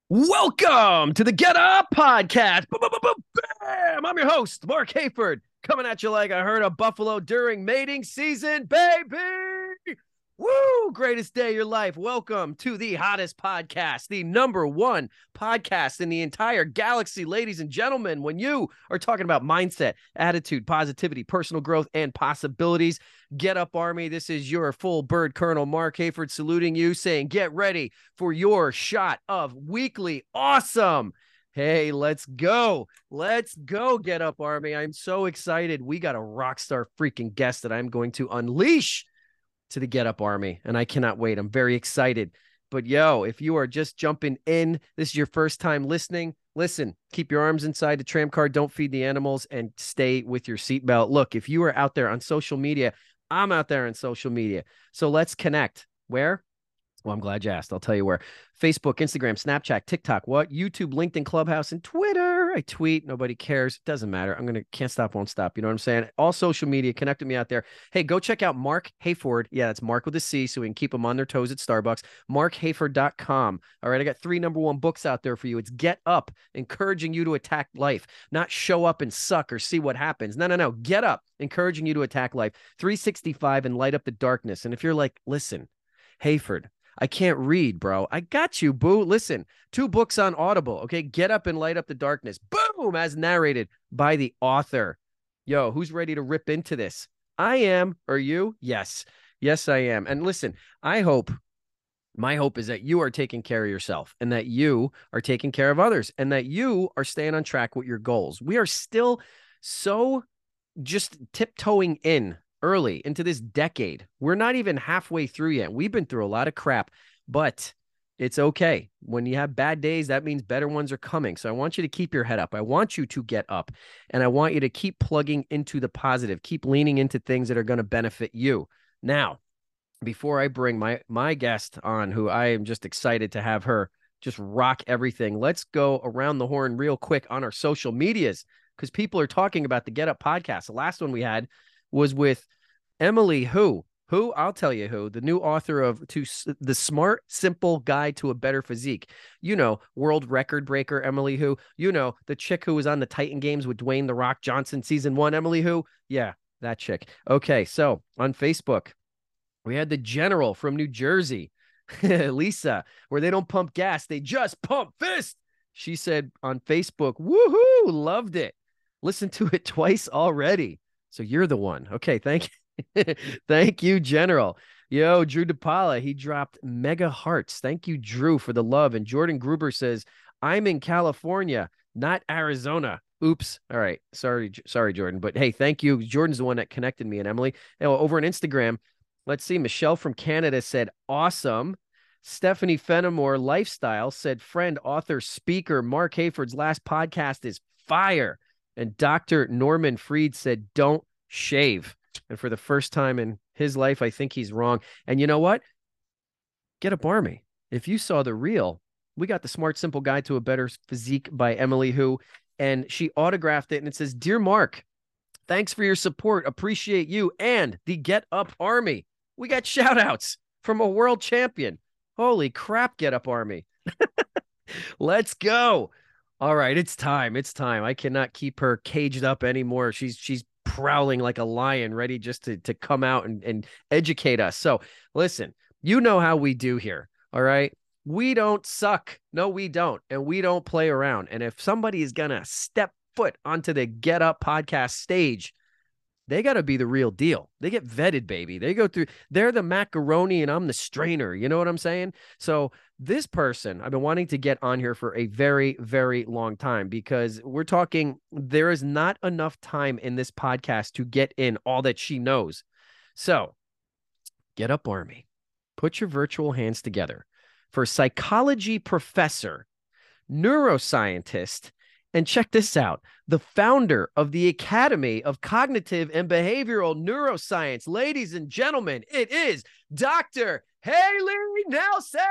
Welcome to the Get Up Podcast. Bam! I'm your host, Mark Hayford, coming at you like I heard of buffalo during mating season, baby. Woo! Greatest day of your life. Welcome to the hottest podcast, the number one podcast in the entire galaxy, ladies and gentlemen. When you are talking about mindset, attitude, positivity, personal growth, and possibilities, Get Up Army, this is your full bird Colonel Mark Hayford saluting you, saying get ready for your shot of weekly awesome. Hey, let's go. Let's go, Get Up Army. I'm so excited. We got a rock star freaking guest that I'm going to unleash to the Get Up Army, and I cannot wait. I'm very excited. But yo, if you are just jumping in, this is your first time listening, listen, keep your arms inside the tram car, don't feed the animals, and stay with your seatbelt. Look, if you are out there on social media, I'm out there on social media. So let's connect. Where? Well, I'm glad you asked. I'll tell you where. Facebook, Instagram, Snapchat, TikTok, YouTube, LinkedIn, Clubhouse, and Twitter. I tweet. Nobody cares. It doesn't matter. Can't stop, won't stop. You know what I'm saying? All social media. Connect with me out there. Hey, go check out Mark Hayford. Yeah, that's Mark with a C, so we can keep them on their toes at Starbucks. MarkHayford.com. All right, I got 3 number 1 books out there for you. It's Get Up, encouraging you to attack life, not show up and suck or see what happens. No. Get Up, encouraging you to attack life. 365 and light up the darkness. And if you're like, listen, Hayford, I can't read, bro. I got you, boo. Listen, 2 books on Audible. Okay. Get Up and Light Up the Darkness. Boom. As narrated by the author. Yo, who's ready to rip into this? I am. Are you? Yes. Yes, I am. And listen, my hope is that you are taking care of yourself and that you are taking care of others and that you are staying on track with your goals. We are still so just tiptoeing in early into this decade. We're not even halfway through yet. We've been through a lot of crap, but it's okay. When you have bad days, that means better ones are coming. So I want you to keep your head up. I want you to get up, and I want you to keep plugging into the positive, keep leaning into things that are going to benefit you. Now, before I bring my guest on, who I am just excited to have her just rock everything, let's go around the horn real quick on our social medias, because people are talking about the Get Up podcast. The last one we had was with Emily Who, I'll tell you who, the new author of The Smart, Simple Guide to a Better Physique. You know, world record breaker Emily Who. You know, the chick who was on the Titan Games with Dwayne The Rock Johnson, season 1, Emily Who. Yeah, that chick. Okay, so on Facebook, we had the General from New Jersey, Lisa, where they don't pump gas, they just pump fist. She said on Facebook, woohoo, loved it. Listened to it twice already. So you're the one. Okay, thank you. Thank you, General. Yo, Drew DePaula, he dropped mega hearts. Thank you, Drew, for the love. And Jordan Gruber says, I'm in California, not Arizona. Oops. All right. Sorry, Jordan. But hey, thank you. Jordan's the one that connected me and Emily. Over on Instagram, let's see. Michelle from Canada said, awesome. Stephanie Fenimore Lifestyle said, friend, author, speaker, Mark Hayford's last podcast is fire. And Dr. Norman Freed said, don't shave. And for the first time in his life, I think he's wrong. And you know what? Get Up Army. If you saw the reel, we got the Smart, Simple Guide to a Better Physique by Emily Who, and she autographed it. And it says, Dear Mark, thanks for your support. Appreciate you and the Get Up Army. We got shout outs from a world champion. Holy crap, Get Up Army. Let's go. All right, it's time. It's time. I cannot keep her caged up anymore. She's prowling like a lion, ready just to come out and educate us. So listen, you know how we do here. All right. We don't suck. No, we don't. And we don't play around. And if somebody is going to step foot onto the Get Up podcast stage, they got to be the real deal. They get vetted, baby. They're the macaroni and I'm the strainer. You know what I'm saying? So this person, I've been wanting to get on here for a very, very long time, because we're talking, there is not enough time in this podcast to get in all that she knows. So Get Up Army, put your virtual hands together for psychology professor, neuroscientist, and check this out, the founder of the Academy of Cognitive and Behavioral Neuroscience. Ladies and gentlemen, it is Dr. Haley Nelson.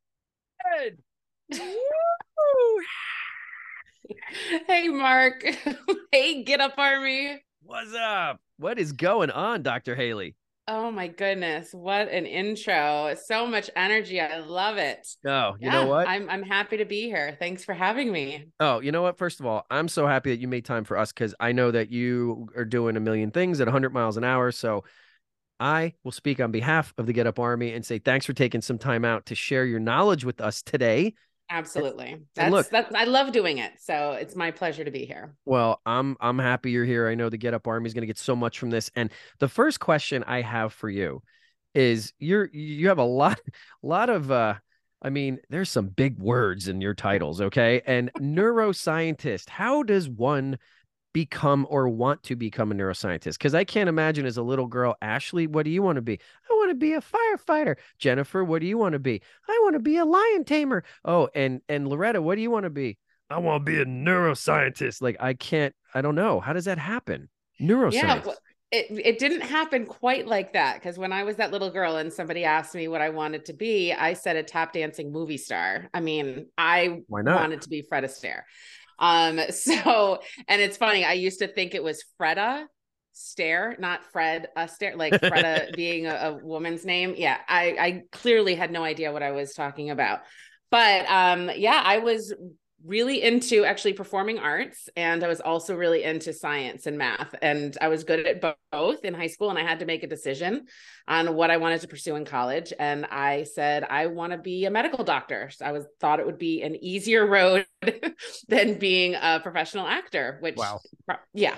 Hey, Mark. Hey, Get Up Army. What's up? What is going on, Dr. Haley? Oh my goodness. What an intro. So much energy. I love it. Oh, you know Yeah, what? I'm happy to be here. Thanks for having me. Oh, you know what? First of all, I'm so happy that you made time for us because I know that you are doing a million things at 100 miles an hour. So I will speak on behalf of the Get Up Army and say thanks for taking some time out to share your knowledge with us today. Absolutely. And look, That's I love doing it. So it's my pleasure to be here. well, I'm happy you're here. I know the Get Up Army is going to get so much from this. And the first question I have for you is you have a lot of I mean, there's some big words in your titles, okay? And neuroscientist, how does one become or want to become a neuroscientist? Because I can't imagine as a little girl, Ashley, what do you want to be? I want to be a firefighter. Jennifer, what do you want to be? I want to be a lion tamer. Oh, and Loretta, what do you want to be? I want to be a neuroscientist. Like I don't know. How does that happen? Yeah, Neuroscience. it didn't happen quite like that because when I was that little girl and somebody asked me what I wanted to be, I said a tap dancing movie star. I mean, I Why not? wanted to be Fred Astaire. And it's funny, I used to think it was Freda Stare, not Fred Astaire, like Freda being a woman's name. Yeah, I clearly had no idea what I was talking about. But yeah, I was really into actually performing arts, and I was also really into science and math, and I was good at both in high school, and I had to make a decision on what I wanted to pursue in college, and I said I want to be a medical doctor. So thought it would be an easier road than being a professional actor, which Wow. yeah.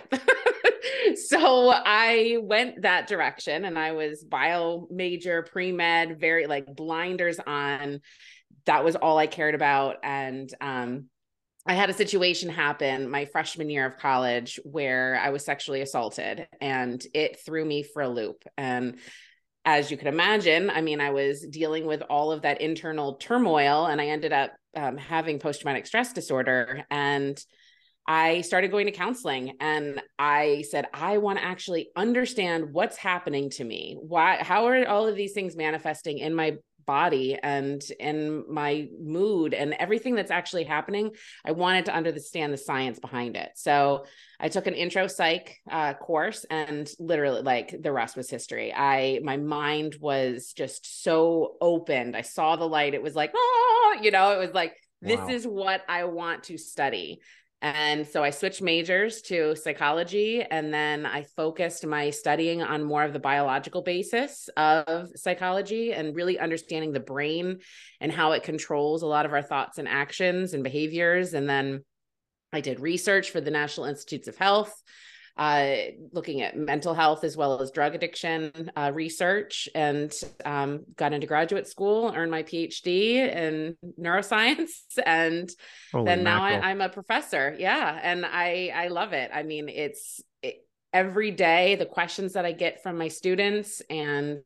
So I went that direction, and I was bio major, pre-med, very like blinders on. That was all I cared about. And I had a situation happen my freshman year of college where I was sexually assaulted, and it threw me for a loop. And as you can imagine, I mean, I was dealing with all of that internal turmoil, and I ended up having post-traumatic stress disorder. And I started going to counseling, and I said, I want to actually understand what's happening to me. How are all of these things manifesting in my body and in my mood and everything that's actually happening? I wanted to understand the science behind it. So I took an intro psych course, and literally like the rest was history. My mind was just so opened. I saw the light. It was like, oh, it was like, this Wow. is what I want to study. And so I switched majors to psychology, and then I focused my studying on more of the biological basis of psychology and really understanding the brain and how it controls a lot of our thoughts and actions and behaviors. And then I did research for the National Institutes of Health, looking at mental health as well as drug addiction research, and got into graduate school, earned my PhD in neuroscience, and Holy then now mackerel. I'm a professor. Yeah, and I love it. I mean, every day the questions that I get from my students and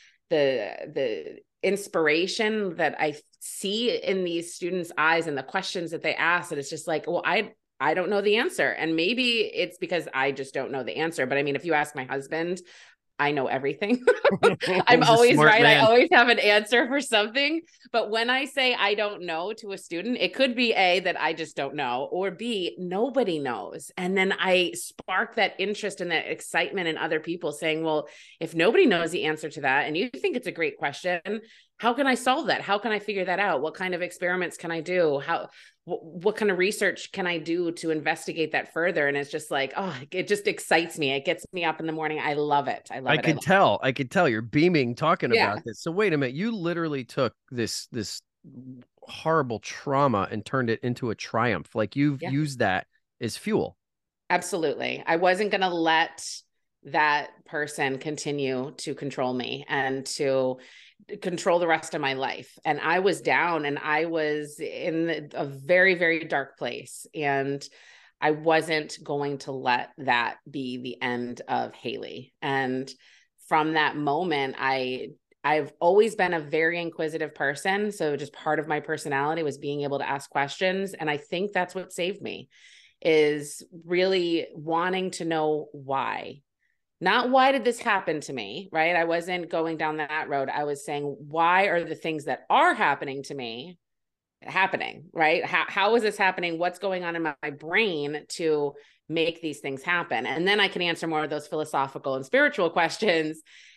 the inspiration that I see in these students' eyes and the questions that they ask, and it's just like, well, I don't know the answer. And maybe it's because I just don't know the answer. But I mean, if you ask my husband, I know everything. I'm He's a always smart right. I man. always have an answer for something. But when I say I don't know to a student, it could be A, that I just don't know, or B, nobody knows. And then I spark that interest and that excitement in other people saying, well, if nobody knows the answer to that and you think it's a great question, how can I solve that? How can I figure that out? What kind of experiments can I do? What kind of research can I do to investigate that further? And it's just like, oh, it just excites me. It gets me up in the morning. I love it. I love I it. I could love tell. I could tell you're beaming talking it. Yeah. about this. So wait a minute. You literally took this horrible trauma and turned it into a triumph. Like you've Yeah. used that as fuel. Absolutely. I wasn't going to let that person continue to control me and to control the rest of my life. And I was down, and I was in a very, very dark place. And I wasn't going to let that be the end of Haley. And from that moment, I've always been a very inquisitive person. So just part of my personality was being able to ask questions. And I think that's what saved me, is really wanting to know why. Not why did this happen to me, right? I wasn't going down that road. I was saying, why are the things that are happening to me happening, right? How is this happening? What's going on in my brain to make these things happen? And then I can answer more of those philosophical and spiritual questions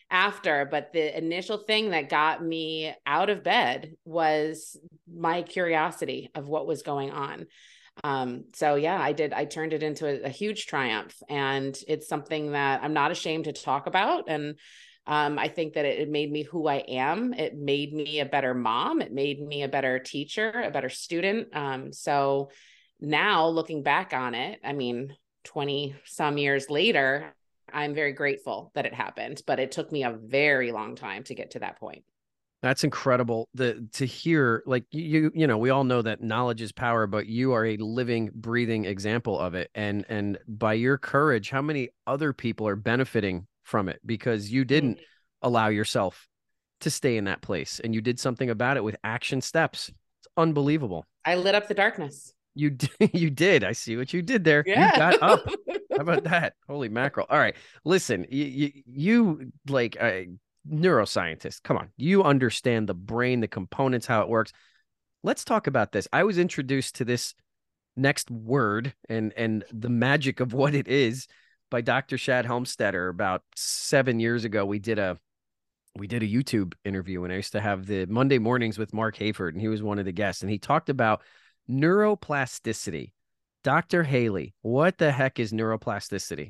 after, but the initial thing that got me out of bed was my curiosity of what was going on. So yeah, I turned it into a huge triumph, and it's something that I'm not ashamed to talk about. And I think that it made me who I am. It made me a better mom. It made me a better teacher, a better student. So now looking back on it, I mean, 20 some years later, I'm very grateful that it happened, but it took me a very long time to get to that point. That's incredible to hear. Like you know, we all know that knowledge is power, but you are a living, breathing example of it. And by your courage, how many other people are benefiting from it because you didn't allow yourself to stay in that place and you did something about it with action steps. It's unbelievable. I lit up the darkness. You did. You did. I see what you did there. Yeah. You got up. How about that? Holy mackerel. All right. Listen, you like neuroscientist. Come on. You understand the brain, the components, how it works. Let's talk about this. I was introduced to this next word and the magic of what it is by Dr. Shad Helmstetter about 7 years ago. We did a YouTube interview, and I used to have the Monday mornings with Mark Hayford, and he was one of the guests, and he talked about neuroplasticity. Dr. Haley, what the heck is neuroplasticity?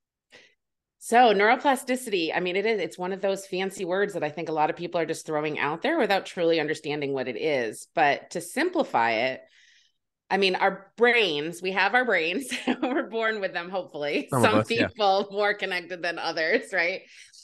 So neuroplasticity, I mean, it's one of those fancy words that I think a lot of people are just throwing out there without truly understanding what it is. But to simplify it, I mean, our brains, we have our brains. We're born with them, hopefully. Some people more connected than others, right?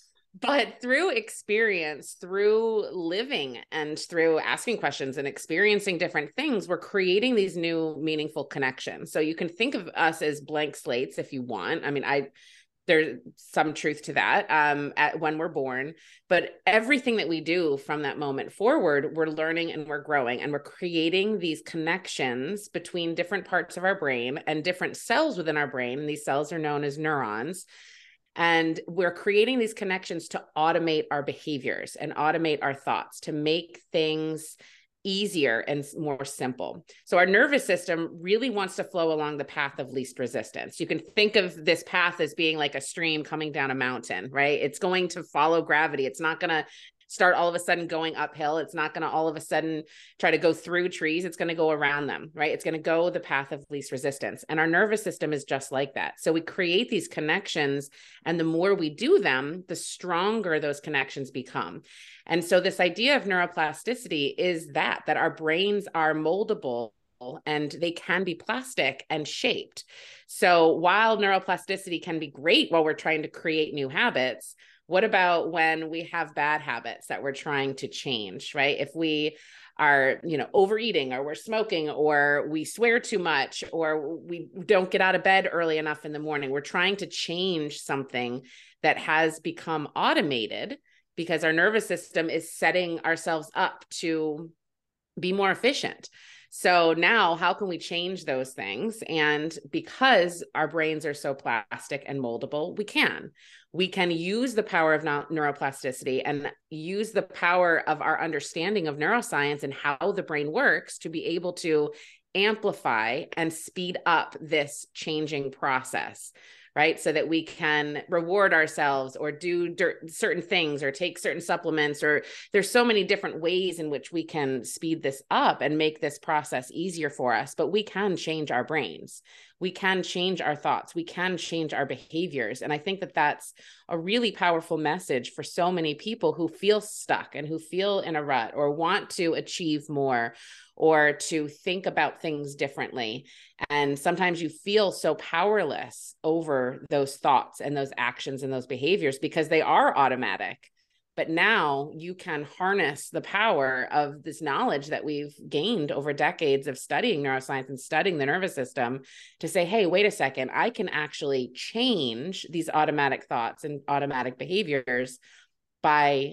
But through experience, through living and through asking questions and experiencing different things, we're creating these new meaningful connections. So you can think of us as blank slates if you want. I mean, there's some truth to that when we're born, but everything that we do from that moment forward, we're learning and we're growing and we're creating these connections between different parts of our brain and different cells within our brain. And these cells are known as neurons. And we're creating these connections to automate our behaviors and automate our thoughts, to make things easier and more simple. So our nervous system really wants to flow along the path of least resistance. You can think of this path as being like a stream coming down a mountain, right? It's going to follow gravity. It's not going to start all of a sudden going uphill. It's not going to all of a sudden try to go through trees. It's going to go around them, right? It's going to go the path of least resistance. And our nervous system is just like that. So we create these connections, and the more we do them, the stronger those connections become. And so this idea of neuroplasticity is that our brains are moldable and they can be plastic and shaped. So while neuroplasticity can be great while we're trying to create new habits, what about when we have bad habits that we're trying to change, right? If we are, overeating, or we're smoking, or we swear too much, or we don't get out of bed early enough in the morning, we're trying to change something that has become automated because our nervous system is setting ourselves up to be more efficient. So now how can we change those things? And because our brains are so plastic and moldable, we can use the power of neuroplasticity and use the power of our understanding of neuroscience and how the brain works to be able to amplify and speed up this changing process, right? So that we can reward ourselves or do certain things or take certain supplements, or there's so many different ways in which we can speed this up and make this process easier for us. But we can change our brains. We can change our thoughts. We can change our behaviors. And I think that that's a really powerful message for so many people who feel stuck and who feel in a rut or want to achieve more or to think about things differently. And sometimes you feel so powerless over those thoughts and those actions and those behaviors because they are automatic. But now you can harness the power of this knowledge that we've gained over decades of studying neuroscience and studying the nervous system to say, hey, wait a second, I can actually change these automatic thoughts and automatic behaviors by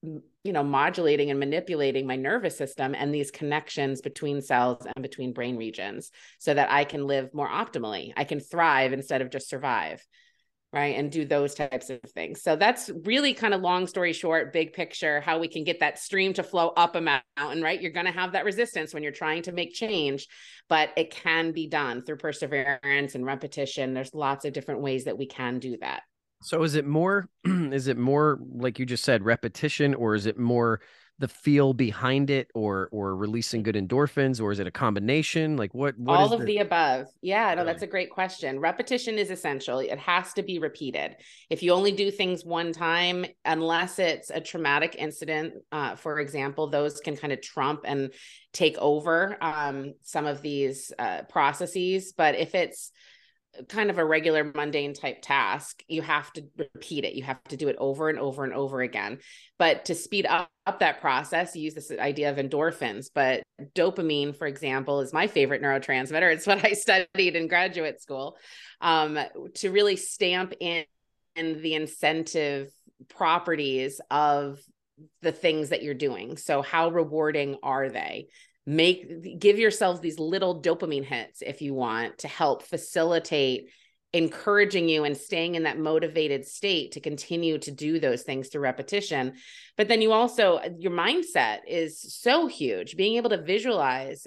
modulating and manipulating my nervous system and these connections between cells and between brain regions so that I can live more optimally. I can thrive instead of just survive, right? And do those types of things. So that's really kind of long story short, big picture, how we can get that stream to flow up a mountain, right? You're going to have that resistance when you're trying to make change, but it can be done through perseverance and repetition. There's lots of different ways that we can do that. So is it more is it more like you just said repetition, or is it more the feel behind it, or releasing good endorphins, or is it a combination? Like what All is of the the above. Yeah, no, that's really? a great question. Repetition is essential. It has to be repeated. If you only do things one time, unless it's a traumatic incident, for example, those can kind of trump and take over some of these processes. But if it's kind of a regular mundane type task, you have to repeat it. You have to do it over and over and over again. But to speed up that process, you use this idea of endorphins. But dopamine, for example, is my favorite neurotransmitter. It's what I studied in graduate school, to really stamp in the incentive properties of the things that you're doing. So how rewarding are they? Give yourselves these little dopamine hits if you want, to help facilitate encouraging you and staying in that motivated state to continue to do those things through repetition. But then you also, your mindset is so huge, being able to visualize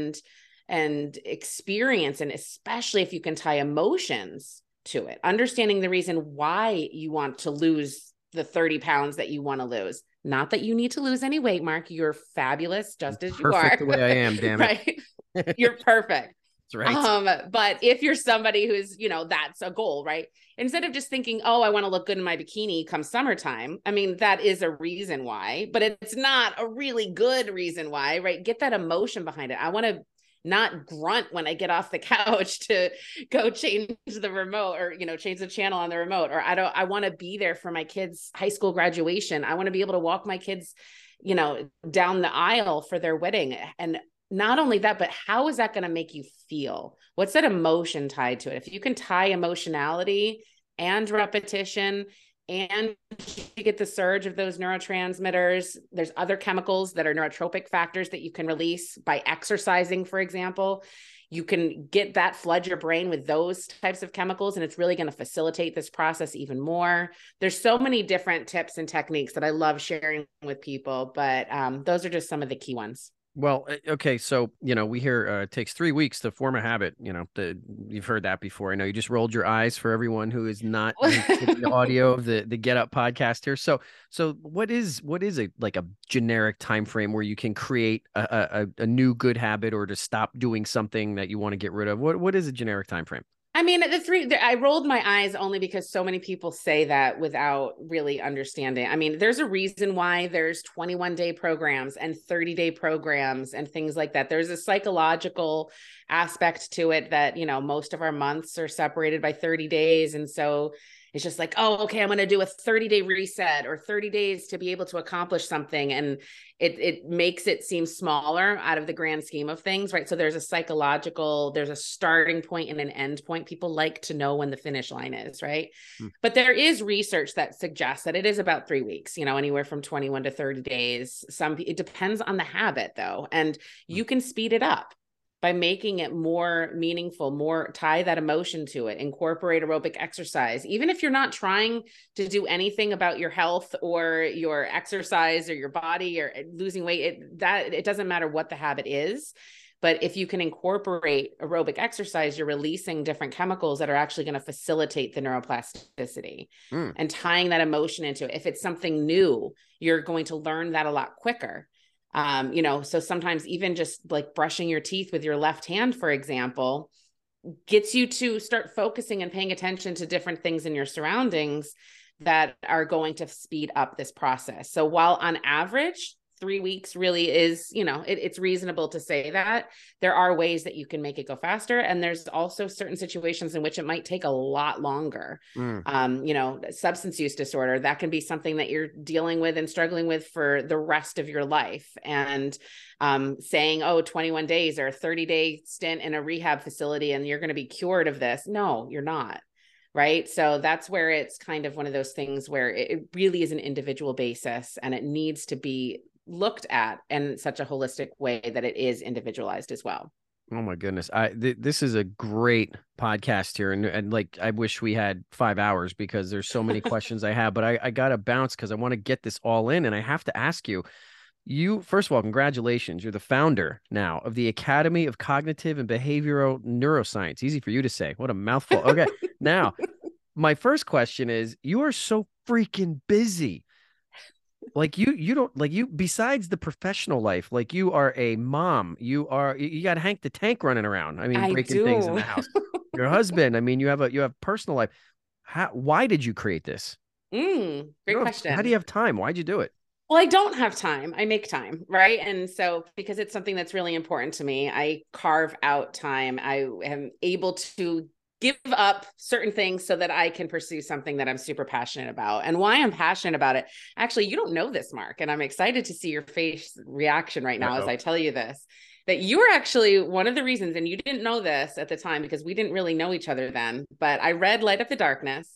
and experience, and especially if you can tie emotions to it, understanding the reason why you want to lose the 30 pounds that you want to lose. Not that you need to lose any weight, Mark. You're fabulous just as you Perfect are. the way I am, damn it. Right? You're perfect. That's right. But if you're somebody who's, that's a goal, right? Instead of just thinking, oh, I want to look good in my bikini come summertime. I mean, that is a reason why, but it's not a really good reason why, right? Get that emotion behind it. I want to not grunt when I get off the couch to go change the remote, or, change the channel on the remote, or I want to be there for my kids' high school graduation. I want to be able to walk my kids, down the aisle for their wedding. And not only that, but how is that going to make you feel? What's that emotion tied to it? If you can tie emotionality and repetition, and you get the surge of those neurotransmitters, there's other chemicals that are neurotropic factors that you can release by exercising, for example. You can get that, flood your brain with those types of chemicals, and it's really going to facilitate this process even more. There's so many different tips and techniques that I love sharing with people, but those are just some of the key ones. Well, okay, so we hear it takes 3 weeks to form a habit. You've heard that before. I know you just rolled your eyes for everyone who is not the audio of the Get Up podcast here. So what is a like a generic time frame where you can create a new good habit, or to stop doing something that you want to get rid of? What is a generic time frame? I mean, I rolled my eyes only because so many people say that without really understanding. I mean, there's a reason why there's 21-day programs and 30-day programs and things like that. There's a psychological aspect to it that, most of our months are separated by 30 days. And so it's just like, oh, okay, I'm going to do a 30-day reset, or 30 days to be able to accomplish something. And it makes it seem smaller out of the grand scheme of things, right? So there's a starting point and an end point. People like to know when the finish line is, right? But there is research that suggests that it is about 3 weeks, anywhere from 21 to 30 days. It depends on the habit though. And you can speed it up by making it more meaningful, tie that emotion to it, incorporate aerobic exercise. Even if you're not trying to do anything about your health or your exercise or your body or losing weight, it doesn't matter what the habit is. But if you can incorporate aerobic exercise, you're releasing different chemicals that are actually going to facilitate the neuroplasticity and tying that emotion into it. If it's something new, you're going to learn that a lot quicker. So sometimes even just like brushing your teeth with your left hand, for example, gets you to start focusing and paying attention to different things in your surroundings that are going to speed up this process. So while on average, 3 weeks really is, it's reasonable to say that, there are ways that you can make it go faster. And there's also certain situations in which it might take a lot longer. Substance use disorder, that can be something that you're dealing with and struggling with for the rest of your life. And saying, 21 days or a 30-day stint in a rehab facility and you're going to be cured of this. No, you're not. Right. So that's where it's kind of one of those things where it really is an individual basis, and it needs to be looked at in such a holistic way that it is individualized as well. Oh my goodness. This is a great podcast here. And like, I wish we had 5 hours because there's so many questions I have, but I got to bounce because I want to get this all in. And I have to ask you, first of all, congratulations. You're the founder now of the Academy of Cognitive and Behavioral Neuroscience. Easy for you to say. What a mouthful. Okay. Now, my first question is, you are so freaking busy. Like you don't like you besides the professional life, like you are a mom. You got Hank the Tank running around. I mean, I breaking things in do. the house. Your husband, I mean, you have personal life. Why did you create this? Great How do you question. have time? Why'd you do it? Well, I don't have time. I make time, right? And so, because it's something that's really important to me, I carve out time. I am able to give up certain things so that I can pursue something that I'm super passionate about. And why I'm passionate about it, actually, you don't know this, Mark, and I'm excited to see your face reaction right now as Uh-oh. I tell you this, that you were actually one of the reasons, and you didn't know this at the time because we didn't really know each other then, but I read Light Up the Darkness.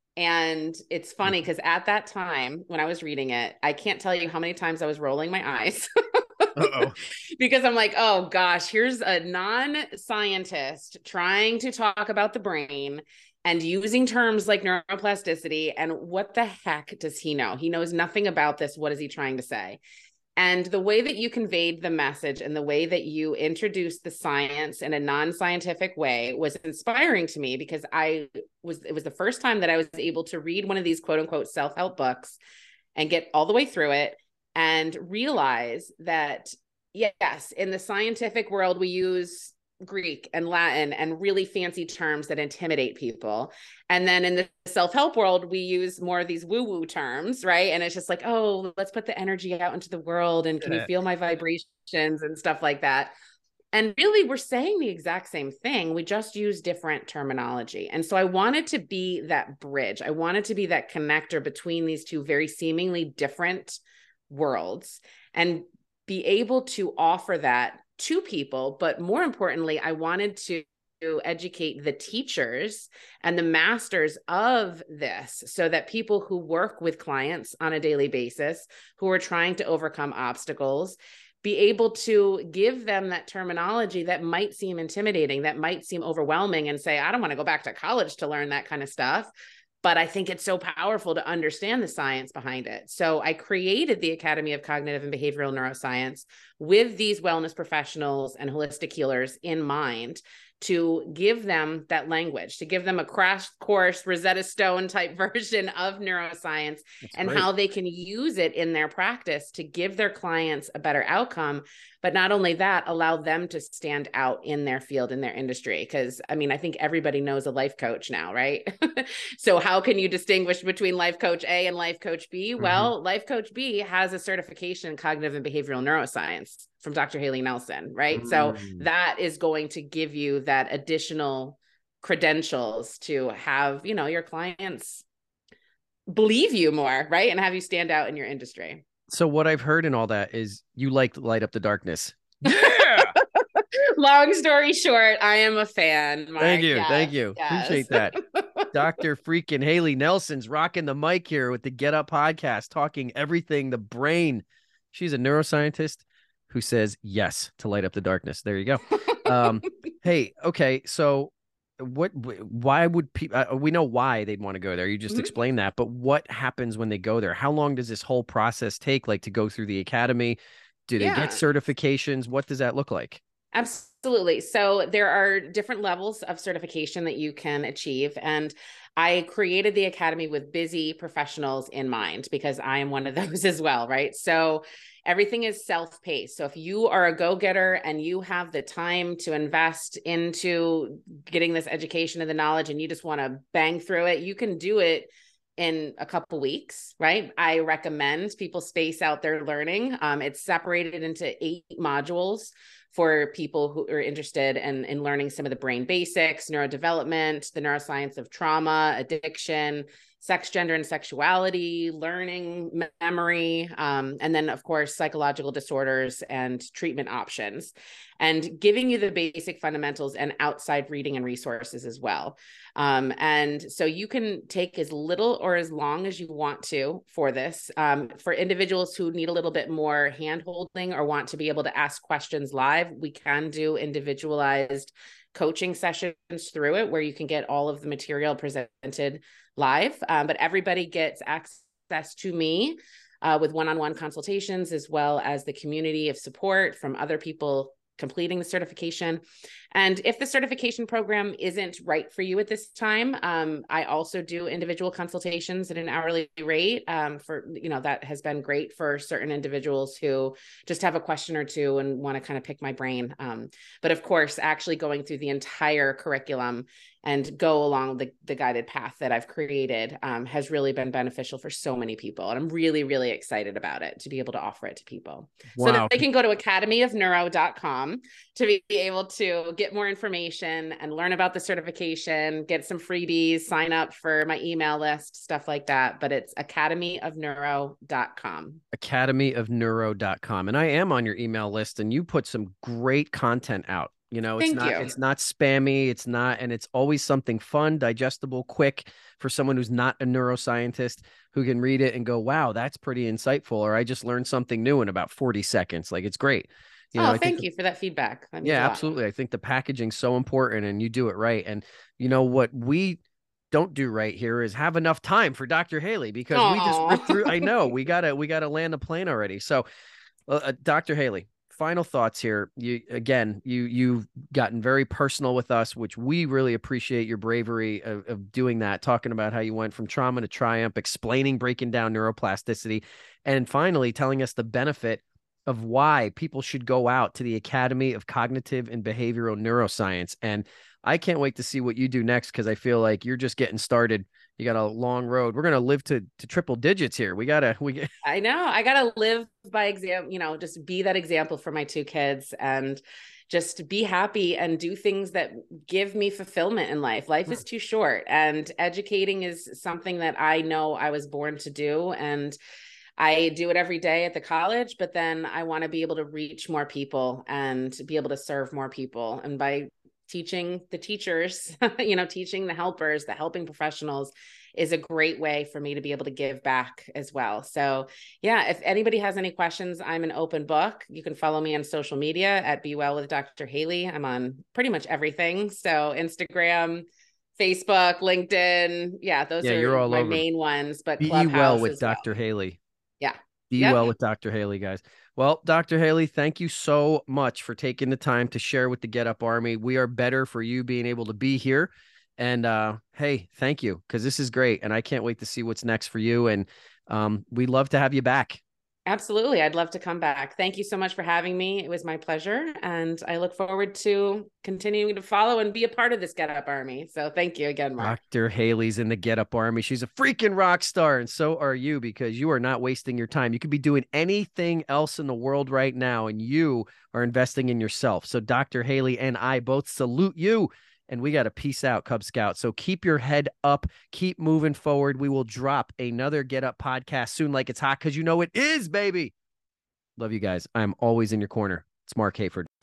And it's funny because at that time when I was reading it, I can't tell you how many times I was rolling my eyes Uh-oh. because I'm like, oh gosh, here's a non-scientist trying to talk about the brain and using terms like neuroplasticity. And what the heck does he know? He knows nothing about this. What is he trying to say? And the way that you conveyed the message and the way that you introduced the science in a non-scientific way was inspiring to me because it was the first time that I was able to read one of these quote unquote self-help books and get all the way through it and realize that, yes, in the scientific world, we use Greek and Latin and really fancy terms that intimidate people. And then in the self-help world, we use more of these woo-woo terms, right? And it's just like, oh, let's put the energy out into the world. And can you feel my vibrations and stuff like that? And really, we're saying the exact same thing. We just use different terminology. And so I wanted to be that bridge. I wanted to be that connector between these two very seemingly different worlds and be able to offer that to people. But more importantly, I wanted to educate the teachers and the masters of this so that people who work with clients on a daily basis, who are trying to overcome obstacles, be able to give them that terminology that might seem intimidating, that might seem overwhelming, and say, I don't want to go back to college to learn that kind of stuff. But I think it's so powerful to understand the science behind it. So I created the Academy of Cognitive and Behavioral Neuroscience with these wellness professionals and holistic healers in mind to give them that language, to give them a crash course, Rosetta Stone type version of neuroscience That's and great. how they can use it in their practice to give their clients a better outcome. But not only that, allow them to stand out in their field, in their industry. Because I mean, I think everybody knows a life coach now, right? So how can you distinguish between life coach A and life coach B? Well, life coach B has a certification in cognitive and behavioral neuroscience from Dr. Haley Nelson, right? So Mm. that is going to give you that additional credentials to have, your clients believe you more, right? And have you stand out in your industry. So what I've heard in all that is you like Light Up the Darkness. Yeah. Long story short, I am a fan, Thank Mark. you. Thank Yes, you. yes. Appreciate that. Dr. freaking Haley Nelson's rocking the mic here with the Get Up podcast, talking everything the brain. She's a neuroscientist who says yes to Light Up the Darkness. There you go. Um, hey, okay. So why would people, we know why they'd want to go there. You just Mhm. explained that, but what happens when they go there? How long does this whole process take, like to go through the academy? Do they get Yeah. certifications? What does that look like? Absolutely. So there are different levels of certification that you can achieve. And I created the academy with busy professionals in mind because I am one of those as well, right? So everything is self-paced. So if you are a go-getter and you have the time to invest into getting this education and the knowledge and you just want to bang through it, you can do it in a couple weeks, right? I recommend people space out their learning. It's separated into 8 modules for people who are interested in learning some of the brain basics, neurodevelopment, the neuroscience of trauma, addiction, sex, gender, and sexuality, learning, memory, and then, of course, psychological disorders and treatment options, and giving you the basic fundamentals and outside reading and resources as well. And so you can take as little or as long as you want to for this. For individuals who need a little bit more hand-holding or want to be able to ask questions live, we can do individualized coaching sessions through it where you can get all of the material presented live. But everybody gets access to me with one-on-one consultations, as well as the community of support from other people completing the certification. And if the certification program isn't right for you at this time, I also do individual consultations at an hourly rate. That has been great for certain individuals who just have a question or two and want to kind of pick my brain. But of course, actually going through the entire curriculum and go along the guided path that I've created has really been beneficial for so many people. And I'm really, really excited about it to be able to offer it to people. Wow. So that they can go to academyofneuro.com to be able to get more information and learn about the certification, get some freebies, sign up for my email list, stuff like that. But it's academyofneuro.com. Academyofneuro.com. And I am on your email list, and you put some great content out. It's not spammy. And it's always something fun, digestible, quick for someone who's not a neuroscientist who can read it and go, wow, that's pretty insightful. Or I just learned something new in about 40 seconds. Like, it's great. Thank you for that feedback. That means yeah, absolutely. I think the packaging's so important, and you do it right. And what we don't do right here is have enough time for Dr. Haley, because we just ripped through. I know we gotta land the plane already. So Dr. Haley, final thoughts here. You've gotten very personal with us, which we really appreciate your bravery of doing that, talking about how you went from trauma to triumph, breaking down neuroplasticity, and finally telling us the benefit of why people should go out to the Academy of Cognitive and Behavioral Neuroscience. And I can't wait to see what you do next, because I feel like you're just getting started. You got a long road. We're going to live to triple digits here. I know. I got to live by example, just be that example for my two kids and just be happy and do things that give me fulfillment in life. Life is too short, and educating is something that I know I was born to do. And I do it every day at the college, but then I want to be able to reach more people and be able to serve more people. And by teaching the teachers, teaching the helpers, the helping professionals is a great way for me to be able to give back as well. So yeah, if anybody has any questions, I'm an open book. You can follow me on social media at Be Well with Dr. Haley. I'm on pretty much everything. So Instagram, Facebook, LinkedIn. Yeah, those are my main ones, but Be Well with Dr. Haley. Yeah. Be well with Dr. Haley, guys. Well, Dr. Haley, thank you so much for taking the time to share with the Get Up Army. We are better for you being able to be here. And hey, thank you, because this is great. And I can't wait to see what's next for you. And we'd love to have you back. Absolutely. I'd love to come back. Thank you so much for having me. It was my pleasure. And I look forward to continuing to follow and be a part of this Get Up Army. So thank you again, Mark. Dr. Haley's in the Get Up Army. She's a freaking rock star. And so are you, because you are not wasting your time. You could be doing anything else in the world right now, and you are investing in yourself. So Dr. Haley and I both salute you. And we got to peace out, Cub Scout. So keep your head up. Keep moving forward. We will drop another Get Up podcast soon, like it's hot, because it is, baby. Love you guys. I'm always in your corner. It's Mark Hayford.